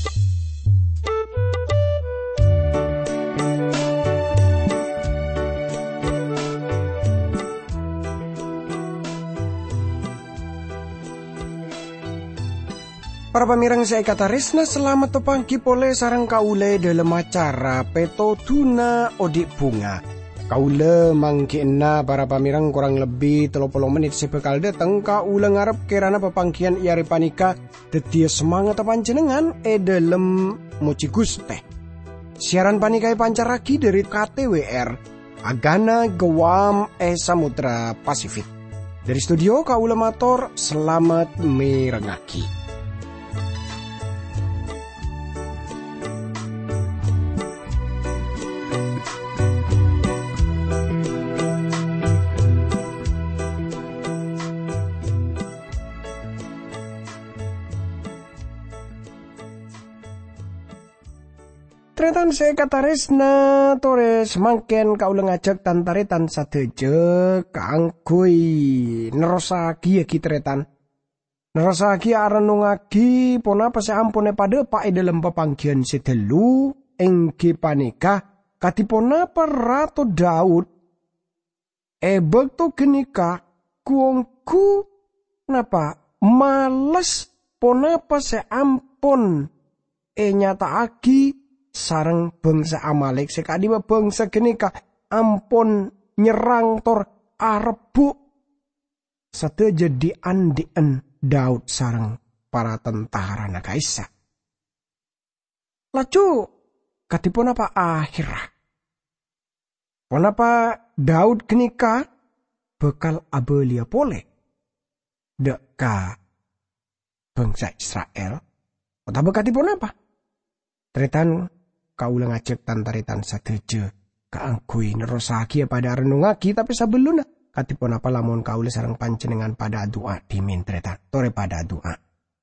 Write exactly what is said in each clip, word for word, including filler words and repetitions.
Para pamirang saya kata Resna, selamat pagi pole sarang kaule dalam acara Peto Tuna Odik Bunga. Kaule mangkina para pamirang kurang lebih tiga puluh menit sebekal datang kaule ngarep kirana pepangkian iari panika detia semangat panjenengan e dalam muci Guste. Siaran panikai pancaraki dari K T W R Agana Guam e Samudra Pasifik. Dari studio kaule matur selamat mirengaki. Tretan saya kata Resna tores mangken kaula ngajak tantaretan sadeje kaangkui nerosagi ya kitretan. Nerosagi arenungagi pona apa seampune pada pak e dalam pepanggian sedelu engge panika katipona Ratu Daud e bekto genika kuongku napa males pona apa seampun e nyataagi sareng bangsa Amalek sekadiwa bangsa genika ampun nyerang tor arebuk sateja diandien Daud sareng para tentara na kaisa. Laju katipun apa akhirah ponapa Daud genika bekal abelia pole deka bangsa Israel otaba katipun apa tretan kaula ngajak tantaritan sadeje kaangkui nerosaki pada renungaki tapi sabeluna katipun apa lamun kaula sareng panjenengan pada doa dimintretan tore pada doa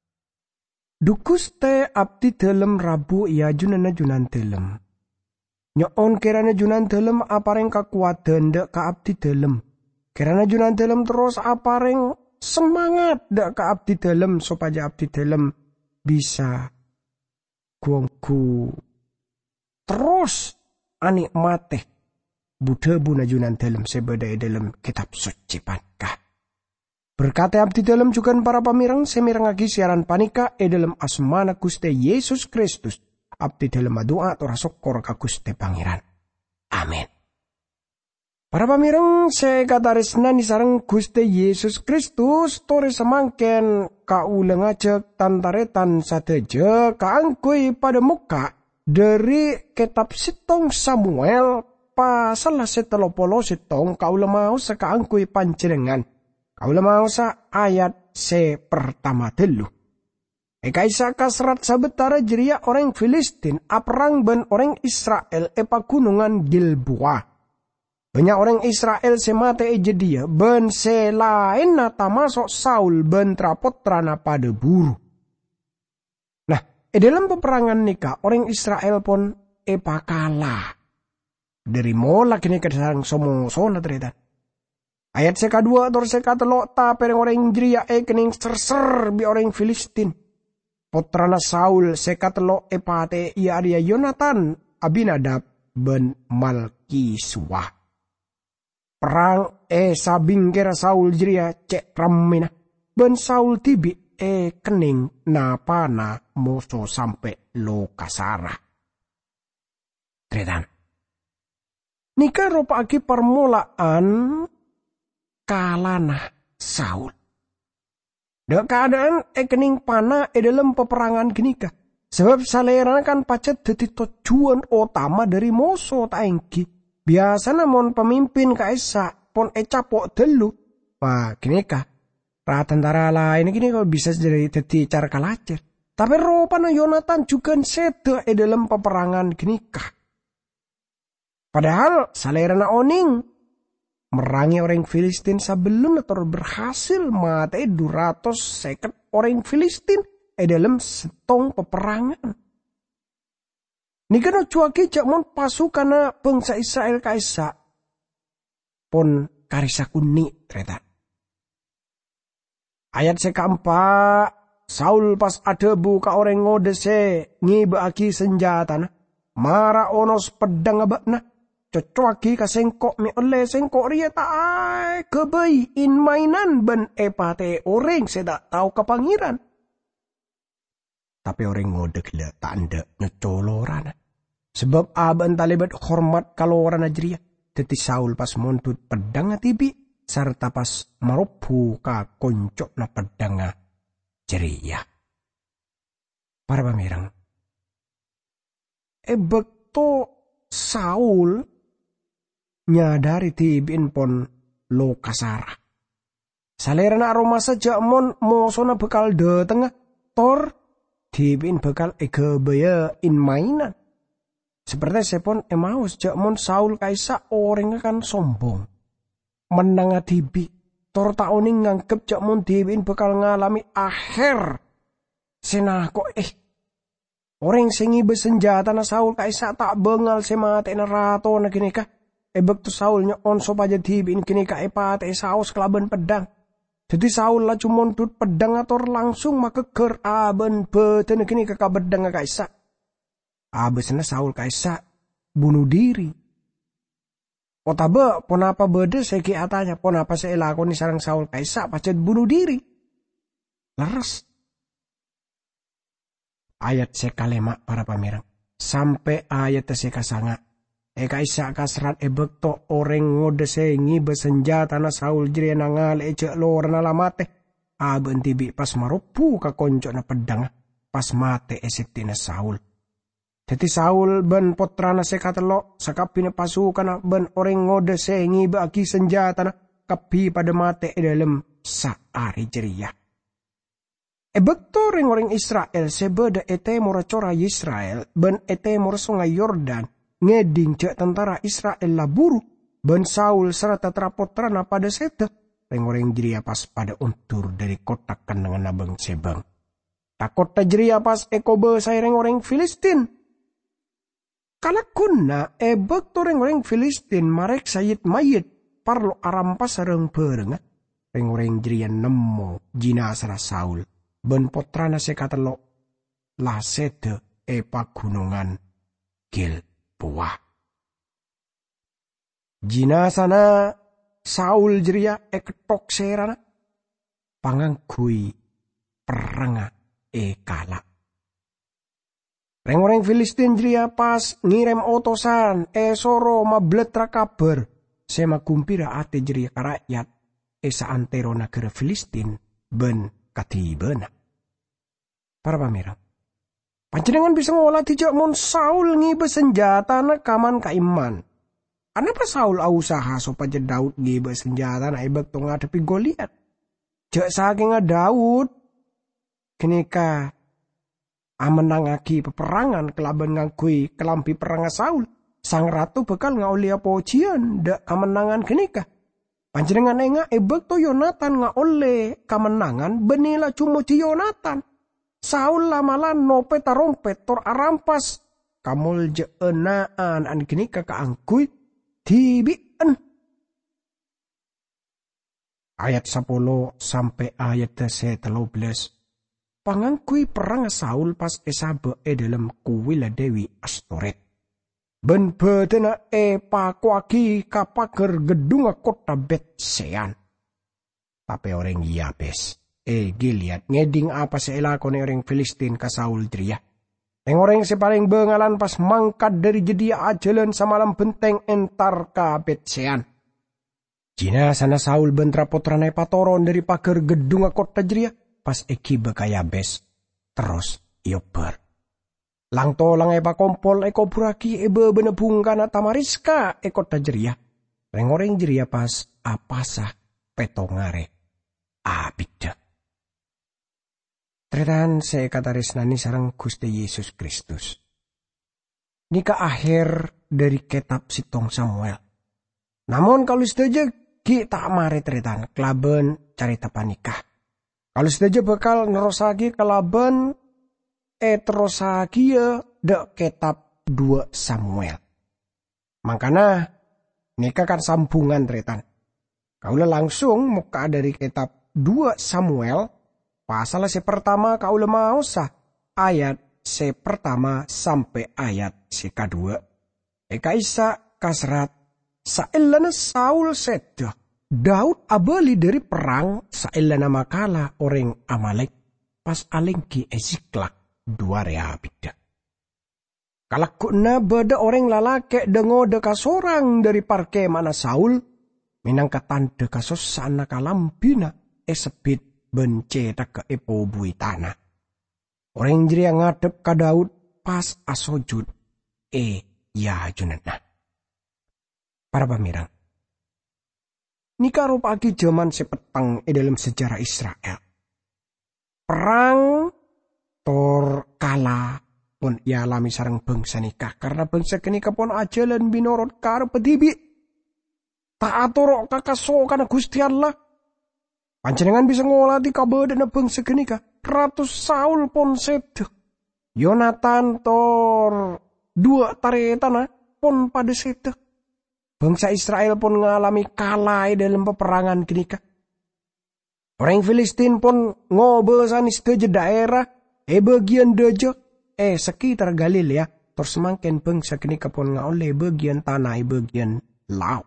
dukuste abdi dalem rabu ya junana junan dalem nyoon kirana junan dalem apareng kakuatan dek ka abdi dalem kirana junan dalem terus apareng semangat dek ka abdi dalem supaya abdi dalem bisa kuangku terus anikmate Buddha bunajunan dalam sebadai dalam kitab suci pankah. Berkata abdi dalam juga para pamirang semirangagi siaran panika e dalam asmana Guste Yesus Kristus. Abdi dalam doa atur syukur ka Guste Pangeran. Amin. Para pamirang saya kata resnani sareng Guste Yesus Kristus tore semangken kaula ngajak tantaretan sateje kaangkui pada muka dari kitab Sitong Samuel pasal setelopolo sitong kaula mau sakaangkui panjenengan kaula mau sa ayat se pertama telu. Eka isa kasrat sabetara jeria orang Filistin aprang ben orang Israel e pagunungan Gilboa. Banyak orang Israel semate eje dia ben selain nata masuk Saul ben trapotrana pada buru. Nah, e dalam peperangan nikah orang Israel pun epa kalah. Dari mola kini kesarang somo sona terita. Ayat seka dua atau seka telok ta pereng orang Injria e kening serser bi orang Filistin. Potrana Saul seka telok epate ia dia Yonatan Abinadab ben Malkiswah. Perang e sabing kera Saul jeria cek ramina. Ben Saul tibi e kening napana moso sampai lokasara. Tretan. Nika ropa aki permulaan kalana Saul. Dek keadaan e kening pana e dalam peperangan genika. Sebab salerana kan pacet dadi tujuan utama dari moso taengki. Biasa namun pemimpin kaisa pon e capok delu. Wah genika. Ra tentara lain gini kok bisa jadi dadi cara kalacer. Tapi ropa na Yonatan juga seda e dalam peperangan genika. Padahal salerana oning merangi orang Filistin sebelum atau berhasil mate dua ratus seket orang Filistin e dalam setong peperangan. Nika no cuaki jak mon pasukana bangsa Israel kaisa pon karisa kuni ternyata. Ayat sekeempat Saul pas ada buka orang ngodese ngibaki senjata na. Mara onos pedang abakna. Cocoaki ka sengkok mi oleh sengkok ria taai kebay in mainan ben epate orang sedak tahu kepangiran. Tapi orang ngodek le tanda ngecoloran. Sebab aban talibat hormat kaloran ajria. Teti Saul pas montut pedang tibi serta pas marupu ka koncok na pedang ceria. Para pamirang. Ebek to Saul nyadari tibin pon lo kasara. Salerana aroma saja mon mosona bekal dateng tor tibin bekal ekebaya in mainan. Seperti sepon emaus jak mon Saul kaisa orang kan sombong. Menang tibi tor tauning ngangkep jak mon tibin bekal ngalami akhir. Senah kok eh orang sengi bersenjata na Saul kaisa tak bengal semate na rato na kinika. Ebek tu Saul nyon so paja tibin kinika epate saus kelaban pedang. Jadi Saul lah cuma tut pedang ator langsung makeker aben beten kinika ka bedang kaisa. Abesna Saul kaisa bunuh diri. Otabe ponapa bede seki atanya ponapa saya lakoni sarang Saul kaisa pacet bunuh diri. Laras. Ayat sekalema para pamirang. Sampai ayat sekasanga. Eka isa kasrat ebek to orang ngodese ngibe senjata na Saul jiri nangal ece lor na lamate. Aben tibi pas marupu ka konco na pedang. Pas mate esiti na Saul. Teti Saul ben potra na sekatelo sakapi na pasukan na ben orang ngodese ngibe aki senjata na kapi pada mate e dalam saari jeria. Ebek to orang Israel sebeda ete mora cora Israel ben ete mora sungai Yordan. Ngeding cek tentara Israel laburu ben Saul serta trapotra na pada sete reng-reng jeria pas pada untur dari kota kenangan abang sebang takota jeria pas ekobe saya reng-reng Filistin kalakuna ebek to reng-reng Filistin marek sayit mayit parlo arampas sareng pereng reng-reng jeria nemo jinasah Saul ben potrana sekatelo la sete epa gunungan Gil buah. Jinasana Saul jeria eketok serana panganggui peranga e kala. Reng-reng Filistin jeria pas ngirim otosan e soro mabletra kabar sema kumpira ate jeria karakyat e saantero negara Filistin ben katibena. Para pamirang. Panjenengan bisa ngolah dijak mon Saul ngibe senjata na kaman kaiman. Anapa Saul usaha supaya Daud ngibe senjata na ibek to ngadepi Goliat. Jak saking Daud kenika amenangaki peperangan kelaban ngakui kelampi perang Saul. Sang ratu bekal ngaulia pujian dak kemenangan kenika. Panjenengan enga ibek to Yonatan ngaole kemenangan benila cuma di Yonatan. Saul lamalan nope tarompet tor arampas kamul jeenaan an kini kakaangkui tibien. Ayat sepuluh sampai ayat setelah belas. Pangangkui perang Saul pas esabe e dalam kuwila Dewi Astoret. Ben betena e pakuaki kapaker gedung kota Betsean. Tapi orang Yabes. Eh Gilead ngeding apa seelakon orang Filistin ka Saul dria. Yang orang sepaling bengalan pas mangkat dari jedia ajalan samalam benteng entar ka Betsean. Jinasana Saul bentra potranai patoron dari pagar gedung kota jeria pas eki bekaya bes. Terus ioper. Lang tolang epa kompol eko buraki ebe benebungkan tamariska eko tajeria. Yang orang jeria pas apasah petongare abida. Tretan saya katarisnani sarang Gusti Yesus Kristus. Nika akhir dari kitab Sitong Samuel. Namun kalau setuju kita mari tretan kelaben carita panikah. Kalau setuju bakal nerosagi kelaben etrosagi ya dek kitab dua Samuel. Makanya nika kan sambungan tretan. Kaulah langsung muka dari kitab dua Samuel Pasal se pertama kaula mau sah ayat se pertama sampai ayat se kedua. Eka isa kasrat saelana Saul sedah. Daud abali dari perang saelana makala orang Amalek pas alengki Eziklak dua rea bida. Kalakuna beda orang lalaki dengo deka sorang dari parke mana Saul minangka tanda kasosana kalambina esebit bence ke epo bui tanah. Orang jeri yang ngadep ka Daud pas asojud e ya junatna. Para pamirang, nika rupaki zaman sepetang e dalam sejarah Israel. Perang tor kala pun ia alami sarang bangsa nikah karena bangsa kenika pun ajalan binorot karo pedibi tak aturok kakaso karena Gusti Allah panjenengan bisa ngolati kabadana bangsa kenika ratus Saul pun sedeh Yonatan tor dua taretana pun pada sedeh bangsa Israel pun ngalami kalah dalam peperangan kenika orang Filistin pun ngobesan isteje daerah e bagian dejek Eh sekitar Galilea terus semakin bangsa kini kapon ngaole bagian tanah bagian laut.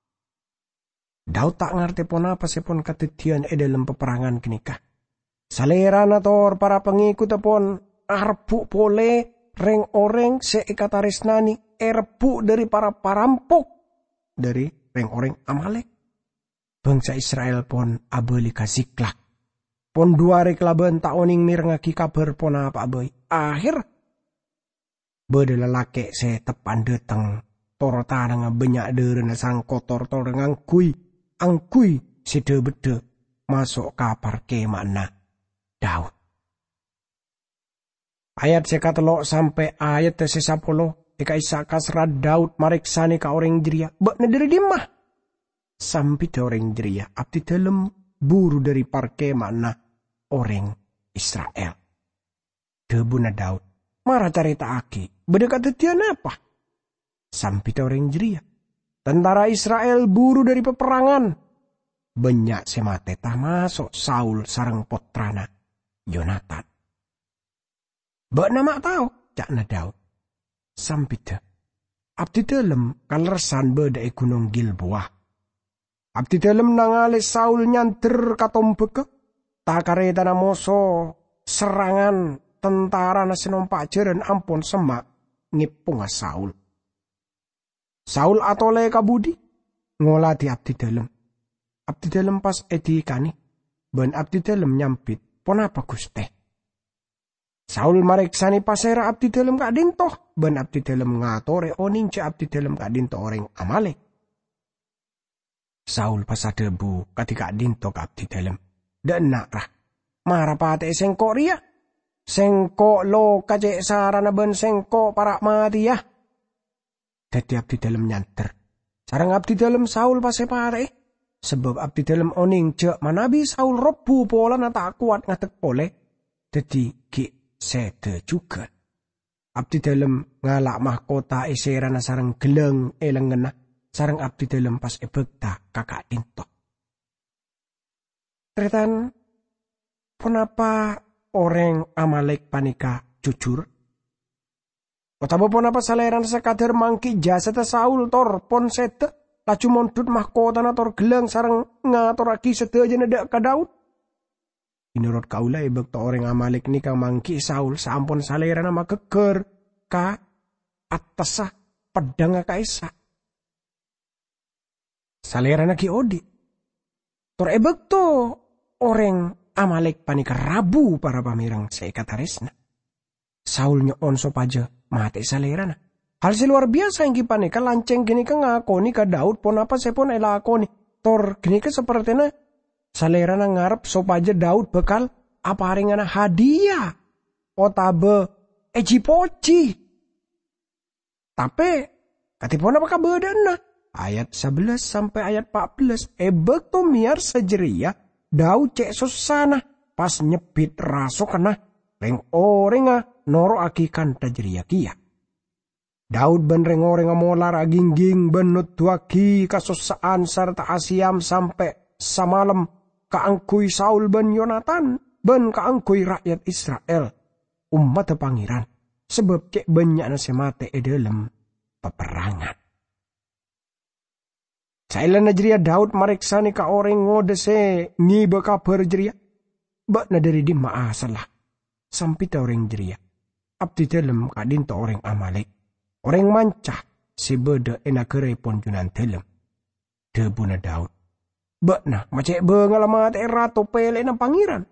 Daud tak ngerti pun apa sepon ketetian e dalam peperangan kenika. Salerana tor para pengikut pun arpu pole reng oreng seikataresnani erpu dari para parampok dari reng oreng Amalek. Bangsa Israel pun abeli Ziklak. Pon dua reklaben tak oning mirngaki kabar pon apa boy. Akhir beda lelaki se tepan deteng torota nga banyak deren sang kotor tor ngangkui angkui sede bede masuk kapar ke makna Daud. Ayat sekatelok sampai ayat se sapuluh eka isa kasrat Daud mariksani ka orang jeria bak nederi dimah sampai te orang jeria abdi dalam buru dari parke makna orang Israel. Debuna Daud marah carita aki berdekat tetian apa? Sampai te orang jeria tentara Israel buru dari peperangan banyak semate tah masuk Saul sareng potrana Yonatan. Bak nama tahu cakna Daud sampai te abdi dalam kalersan beda e gunung Gilboa. Abdi dalam nangale Saul nyanter katombeke takare tanah moso serangan tentara nasenompak jeren ampun semak ngipunga Saul. Saul atole kabudi ngolati abdi dalam. Abdi dalam pas edikani ben abdi dalam nyampit pon apa Guste. Saul mareksani pasera abdi dalam kak dintoh ben abdi dalam ngatore oning ce abdi dalam kak dintoh orang Amalek. Saul pasadebu ketika dintoh kak abdi dalam. Dan nakrah marah pate sengkok ria sengkok lo kacek sarana ben sengkok para mati ya. Dadi abdi dalam nyanter sarang abdi dalam Saul pase pate sebab abdi dalam oning cek manabi Saul rebu pola na tak kuat ngatek pole dadi ki sede juga abdi dalam ngalak mahkota eserana sarang geleng elengena sarang abdi dalam pas ebekta kakak dintok. Tretan, kenapa orang Amalek panika jujur? Otabo ponapa saleran sekadar mangki jasa te Saul tor pon sete laju mondut mahkota na tor gelang sarang ngator aki sedaja nedak ka Daud. Menurut kaula ibek to orang Amalek ni kang mangki Saul sampun saleran nama geger ka atasah pedang ka Isa. Saleran ki odi. Tor ebek to orang Amalek panika rabu para pamirang seikataresna. Saul nyoon sopaja mati salerana. Hal si luar biasa yang panika lanceng gini ka ngakoni ka Daud pon apa sepon elakoni. Tor gini ka sepertinya salerana ngarep sopaja Daud bekal apa haringana hadiah. Otabe eji poci. Tapi katipon apa kabedana? Ayat sebelas sampai ayat empat belas. Ebek to miar sejeria Daud cek susana pas nyepit raso kena reng orenga noro akikan tajeria kia. Daud ben reng orenga molar agingging benut tuaki kasusaan serta asiam sampai samalam kaangkui Saul ben Yonatan ben kaangkui rakyat Israel umat pangeran sebab cek banyak nasi mate e dalam peperangan. Sailan na jeria Daud mariksa ni ka orang ngode se ngiba kabar jeria. Bak na dari di maasalah. Sampai ta orang jeria. Abdi dalam kadin ta orang Amalek. Orang mancah si beda ena kerepon junan dalam. Debu na Daud. Bak na macek bengalamat e ratu pele na pangeran.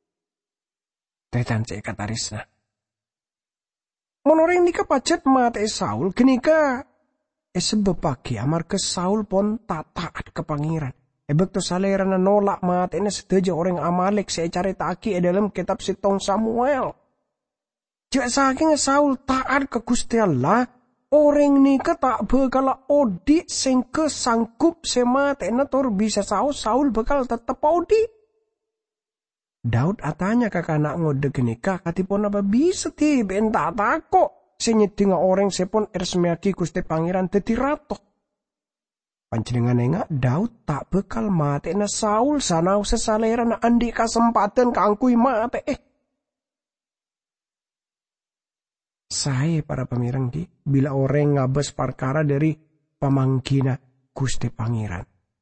Tetan cek katarisna. Monoreng ni kapacet mate Saul kenika e sebab pagi amar ke Saul pon tak taat ke pangeran. E bekto salera na nolak mate na setuju orang Amalek saya cari taki e dalam kitab sitong Samuel. Jika saking Saul taat ke Gusti Allah, orang ni ke tak bekala odi sing kesangkup semate na tor bisa Saul Saul bekal tetap odi. Daud atanya ke kanak ngode kenika katipon apa bisa ti ben tak tako senyeti nga orang sepon ersmeaki Gusti pangeran teti rato. Panjenengan enga Daud tak bekal mate na Saul sanau sesalera na andi kesempatan kangkui mate eh. Saya para pemirang di bila orang ngabes perkara dari pamangkina Gusti pangeran.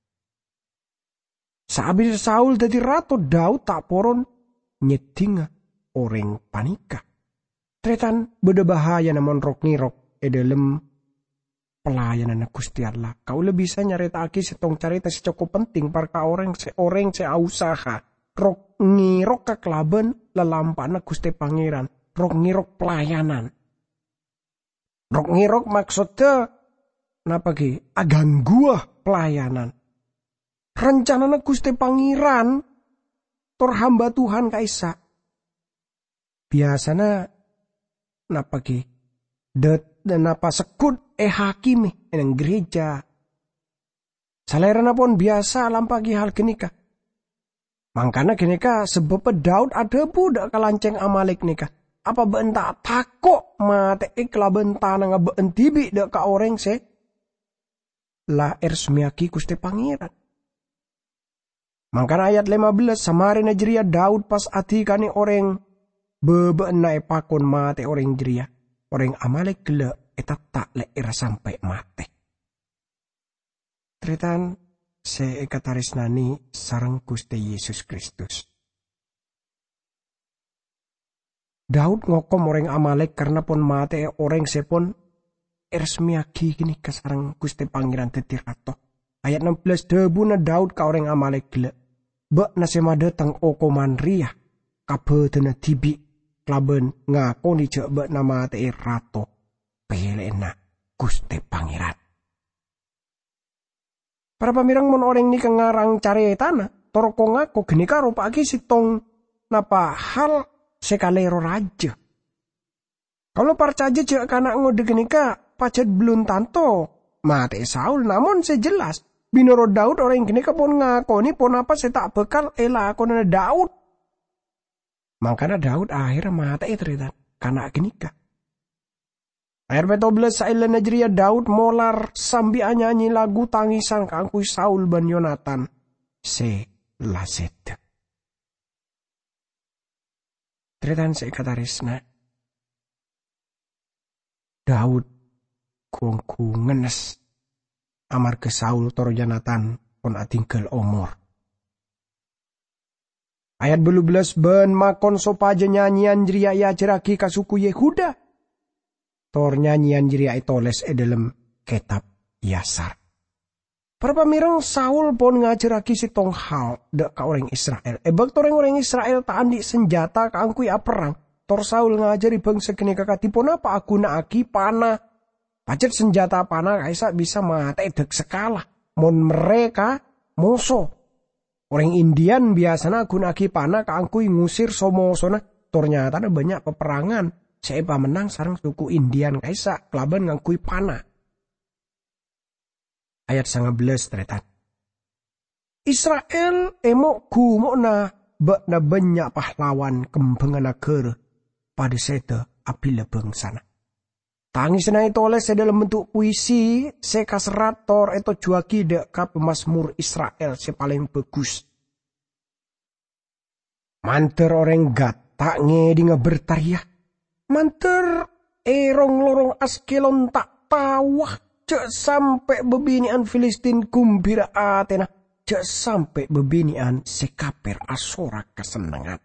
Saabis Saul teti rato Daud tak poron nyetinga orang panika. Tretan beda bahaya namun rok nirok e dalam pelayanan Gusti Allah. Kau lebih bisa nyaritaki setong carita si cukup penting parka orang se orang se usaha. Rok ngirok ke kelaben lelampana Gusti pangeran. Rok ngirok pelayanan. Rok ngirok maksudnya napa ki? Agang gua pelayanan. Rencana Gusti pangeran tor hamba Tuhan kaisa. Biasana napa ki? Det dan napa sekut eh hakimi eneng gereja. Salerana pun biasa lampagi hal kenika. Mangkana kenika sebab Daud ada budak kalanceng Amalek nika. Apa bentak takok mate ikla bentana nga beentibi dek ka orang se la ersmiaki Gusti pangeran. Mangkana ayat lima belas samari na jeria Daud pas ati kani orang bebe na epakon mate orang jeria. Orang Amalek gele etat tak le ira sampai mate. Tritan se ekataris nani sarang Gusti Yesus Kristus. Daud ngokom orang Amalek karena pon mate orang sepon ersmiaki gini kasarang Gusti pangeran tetirato. Ayat enam belas debu na Daud ka orang Amalek gele. Bek na sema datang okoman ria kabetena tibi klaben ngakoni cek bek nama te rato pelena Gusti pangeran. Para pamirang mon orang ni kengarang cari tanah toroko ngako geni karo pagi sitong napa hal sekalero raja. Kalau parcaja cek kanak ngode geni ka pacet belum tanto mate Saul namun sejelas binoro Daud orang gini pun ngakoni pun apa saya tak bekal ela akona Daud. Makanya Daud akhirnya mata itu cerita karena gini ka. Ayat petobles sailan najria Daud molar sambil nyanyi lagu tangisan kangkui Saul ban Yonatan se laset. Cerita se katarisna Daud kuangku ngenes. Amar ke Saul toro Jonatan pon atingkel omor. Ayat belu belas ben makon sopaja nyanyian jeria ya ceraki kasuku Yehuda. Tor nyanyian jeria itoles e dalam kitab Yasar. Para pamirang Saul pon ngaceraki si tong hal dek ka orang Israel. Ebak toreng orang Israel tak andi senjata kaangkui perang. Tor Saul ngajari bangsa kene kakatipon apa aku naaki panah. Pacet senjata panah kaisa bisa mate dek sekala. Mon mereka moso. Orang Indian biasanya gunaki panah kaangkui ngusir somosona. Ternyata ada banyak peperangan. Saya menang sarang suku Indian kaisa kelaban ngangkui panah. Ayat sangat belas teretan. Israel emok gumo na bak na banyak pahlawan kembangan negara pada sete apila bangsana. Tangis na itu oleh saya dalam bentuk puisi, saya kasrator itu juaki dek ka pemasmur Israel, saya paling bagus. Manter orang gatak ngedi ngebertariah. Manter erong lorong Askelon tak tawah. Cek sampai bebinian Filistin kumbira Athena. Cek sampai bebinian sekaper Asora kesenangan.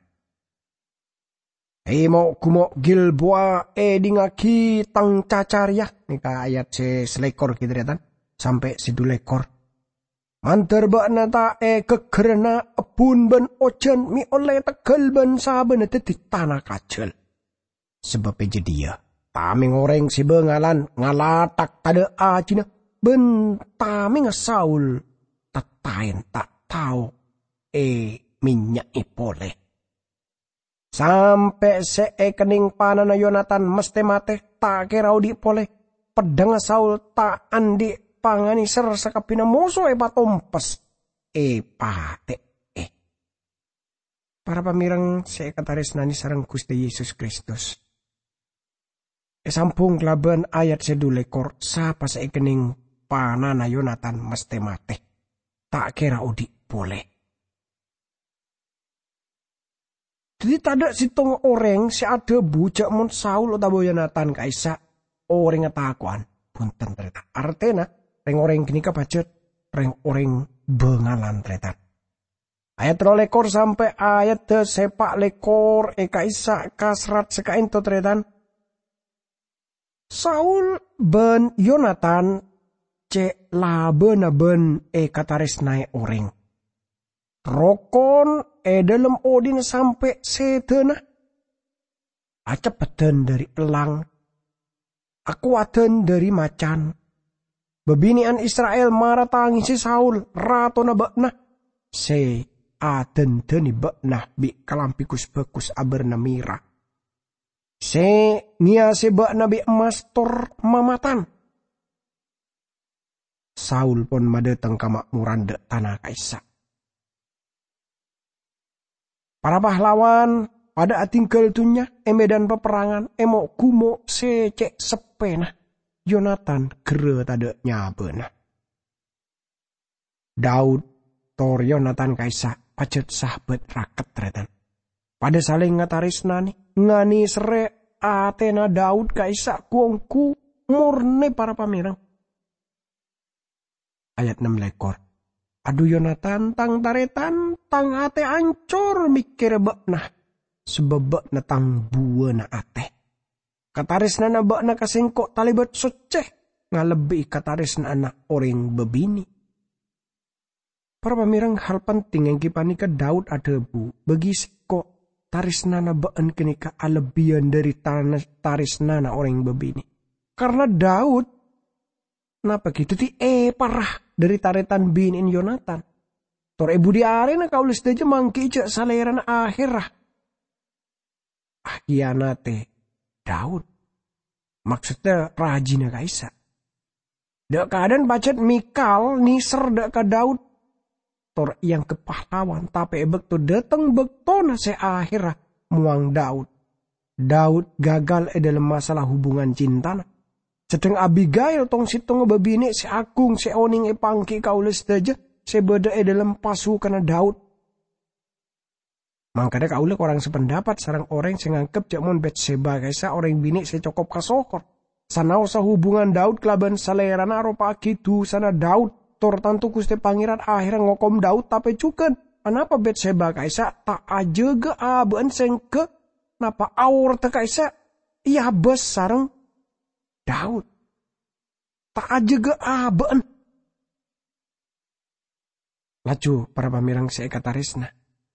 Emo kumo Gilboa edi ngaki tang cacarya. Nika ayat se selekor gitu ya tan. Sampai sidulekor. Manter bakna ta e kekerena epun ben ojen mi oleh tegel ben saben di tanah kacel. Sebab jadi ya. Tami ngoreng si bengalan ngalatak tada acina. Ben tami ngesaul. Tatain tak tahu. E minyak ipoleh. Sampai se kening panana Yonatan mesti mate tak kerau di poleh. Pedang Saul tak andi pangani ser sakapina musuh e patompes. E pate e. Para pamirang se kataris nani sareng Gusti Yesus Kristus. E sampung laban ayat sedulekor sapa se kening panana Yonatan mesti mate. Tak kira udi boleh. Jadi tada sitong orang si ada bujak mun Saul atau Yonatan kaisa orang ngetakuan punten ternyata. Artena reng orang kini kapacet reng orang bengalan ternyata. Ayat lekor sampai ayat de sepak lekor e kaisa kasrat sekain to ternyata. Saul ben Yonatan cek laben ben e kataris naik orang. Rokon e dalam odin sampai setena. Acepeten dari elang. Akuaten dari macan. Bebinian Israel marah tangisi Saul. Ratona bakna. Se aten teni bakna bi kalampikus bekus aberna mira. Se ngia se bakna bi emas tor mamatan. Saul pun madeteng kamakmuran de tanah kaisa. Para pahlawan pada atingkel tunya emedan peperangan emo kumo secek sepena Yonatan gere tada nyabena. Daud tor Yonatan kaisa pacet sahabat raket retan. Pada saling ngatarisnani ngani sere Athena Daud kaisa kuongku murni para pamirang. Ayat enam lekor. Aduh Yonatan tang taretan tang ate ancur mikir bakna. Sebab bakna tang buana ate. Katarisna na bakna kasengkok talibat soceh. Ngalebi katarisna anak orang bebini. Para pamirang hal penting yang kipani ke Daud ada bu. Bagi sekok tarisna na baan kenika alebian dari tanah tarisna na orang bebini. Karena Daud napa gitu ti eh parah dari taretan binin Yonatan. Tor ibu di arena kaulis deja mangki cek saleran akhirah. Ahianate Daud. Maksudnya rajina kaisa. Dek keadaan bacet Mikal niser dek ke Daud. Tor yang kepahlawan tapi ebek tu dateng bektona se akhirah muang Daud. Daud gagal e dalam masalah hubungan cintana. Sedang Abigail tong sitong babini si Agung si Oning e pangki kaulis daja si beda e dalam pasukan Daud. Mangkada kaulah orang sependapat sarang orang sing ngangkep cak mon Betseba kaisa orang bini si cokop kasokor. Sanau sa hubungan Daud kelaban salerana ropa gitu sana Daud tor tantu Gusti Pangeran akhirnya ngokom Daud tapi cuken. Kenapa Betseba kaisa tak aja ge aben sengke napa aur ta kaisa iya bes sarang Daud. Tak aja ge aben. Laju para pamirang saya katarisna.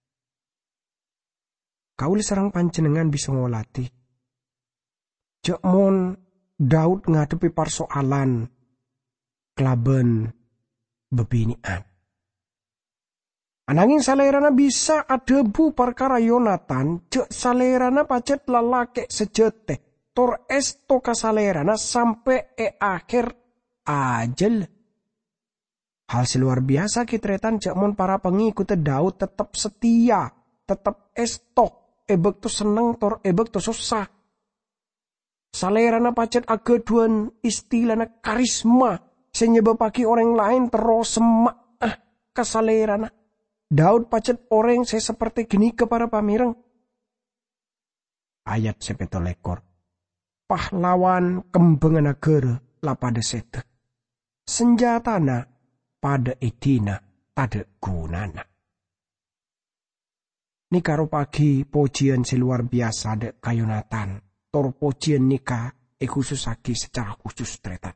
Kauli sarang panjenengan bisa ngolati. Cek mon Daud ngadepi persoalan kelaben bebinian. Ananging salerana bisa adebu perkara Yonatan cek salerana pacet lalake sejete. Tor esto kasalerana sampai e akhir ajel. Hal seluar biasa kitretan cekmon para pengikut Daud tetap setia, tetap estok, ebek tu seneng tor ebek tu susah. Salerana pacet agaduan istilahna karisma, senyebabaki orang lain terus semak ah kasalerana. Daud pacet orang saya seperti gini kepada pamireng. Ayat sepeto lekor. Pahlawan kembengan negara lapada sete. Senjatana pada etina tade gunana. Nika pagi pujian seluar biasa de kayunatan. Tor pujian nika e khusus lagi secara khusus tereta.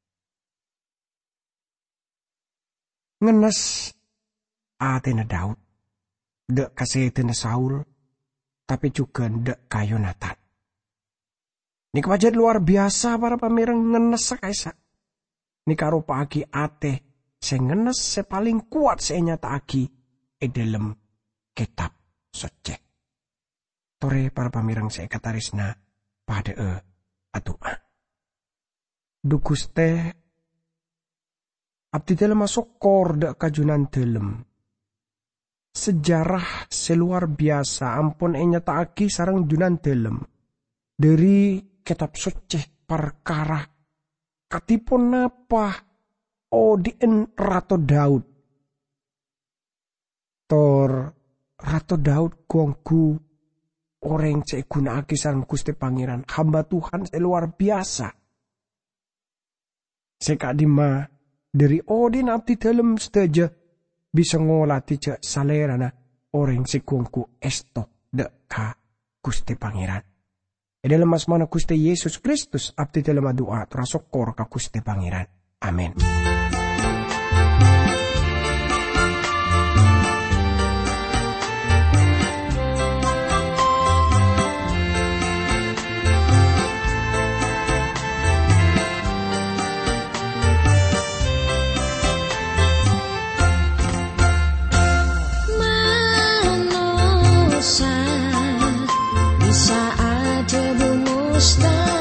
Ngenes atena Daud. Dek kasetena Saul. Tapi juga dek kayunatan. Nika pajet luar biasa para pamireng ngenes sekaisa. Nika pagi ate se ngenes se paling kuat se nyata agi e dalam kitab suci. Tore para pamirang saya katarisna pada e atua. Duguste abdi dalam masuk kor dak kajunan dalam. Sejarah seluar biasa ampun enya taaki sarang junan dalam. Dari kitab suci perkara katipun napa odien Ratu Daud. Tor Ratu Daud gonggu orang cek guna akisan Gusti Pangeran hamba Tuhan luar biasa. Seka dima dari odin abdi dalam sedaja bisa ngolah tijak salerana orang cek gonggu estok deka Gusti Pangeran. E dalam asmana Gusti Yesus Kristus abdi dalam doa terasokor ka Gusti Pangeran. Amin. Stop.